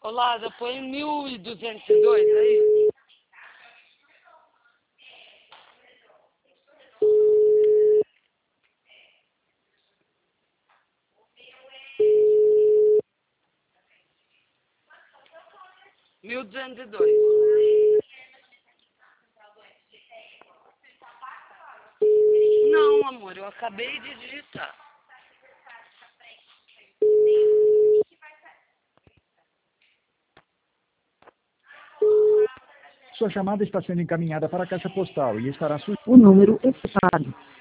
Olá, põe 1202 aí. Mil duzentos e dois. Não, amor, eu acabei de digitar. Sua chamada está sendo encaminhada para a caixa postal e estará O número é fechado.